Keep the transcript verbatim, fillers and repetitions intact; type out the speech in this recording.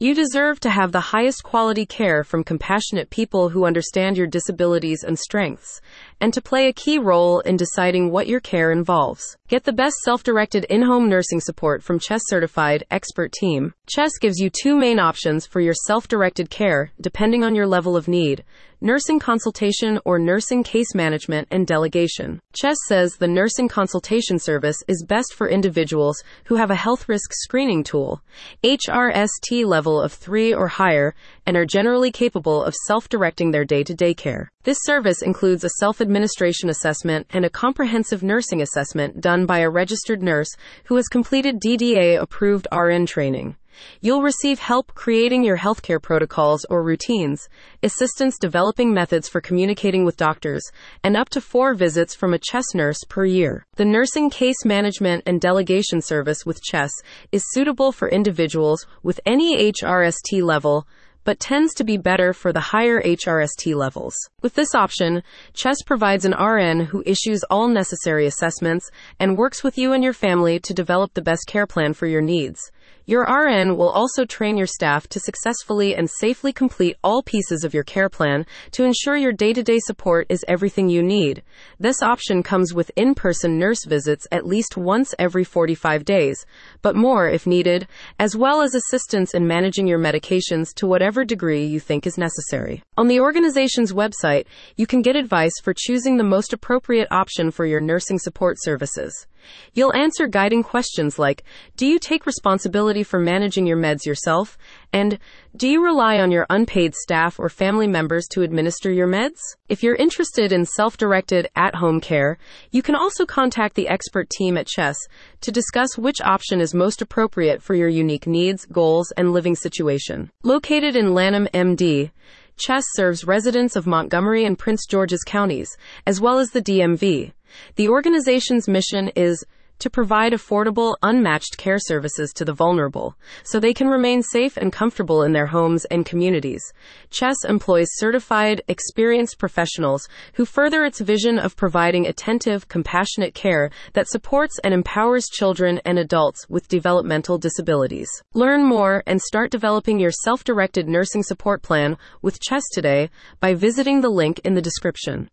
You deserve to have the highest quality care from compassionate people who understand your disabilities and strengths, and to play a key role in deciding what your care involves. Get the best self-directed in-home nursing support from C H E S-certified expert team. C H E S gives you two main options for your self-directed care, depending on your level of need: nursing consultation or nursing case management and delegation. C H E S says the nursing consultation service is best for individuals who have a health risk screening tool, H R S T level of three or higher, and are generally capable of self-directing their day-to-day care. This service includes a self-administration assessment and a comprehensive nursing assessment done by a registered nurse who has completed D D A-approved R N training. You'll receive help creating your healthcare protocols or routines, assistance developing methods for communicating with doctors, and up to four visits from a C H E S nurse per year. The nursing case management and delegation service with C H E S is suitable for individuals with any H R S T level, but tends to be better for the higher H R S T levels. With this option, C H E S provides an R N who issues all necessary assessments and works with you and your family to develop the best care plan for your needs. Your R N will also train your staff to successfully and safely complete all pieces of your care plan to ensure your day-to-day support is everything you need. This option comes with in-person nurse visits at least once every forty-five days, but more if needed, as well as assistance in managing your medications to whatever degree you think is necessary. On the organization's website, you can get advice for choosing the most appropriate option for your nursing support services. You'll answer guiding questions like, do you take responsibility for managing your meds yourself? And, do you rely on your unpaid staff or family members to administer your meds? If you're interested in self-directed, at-home care, you can also contact the expert team at C H E S to discuss which option is most appropriate for your unique needs, goals, and living situation. Located in Lanham, M D, C H E S serves residents of Montgomery and Prince George's counties, as well as the D M V. The organization's mission is to provide affordable, unmatched care services to the vulnerable, so they can remain safe and comfortable in their homes and communities. C H E S employs certified, experienced professionals who further its vision of providing attentive, compassionate care that supports and empowers children and adults with developmental disabilities. Learn more and start developing your self-directed nursing support plan with C H E S today by visiting the link in the description.